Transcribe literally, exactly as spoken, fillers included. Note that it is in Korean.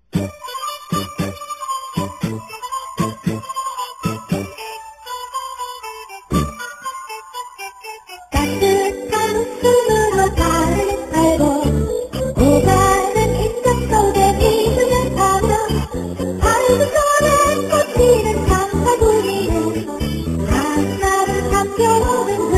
따뜻한 웃음으로 달을 팔고 오가는 인적 속에 믿음을 타며 밝은 손에 꽃피는 장사구리는 한나를 삼켜오는